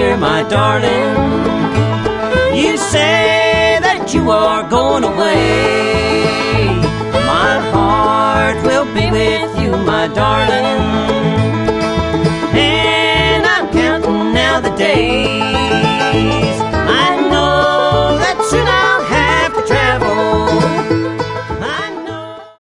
dear, my darling. You say that you are going away. My heart will be with you, my darling.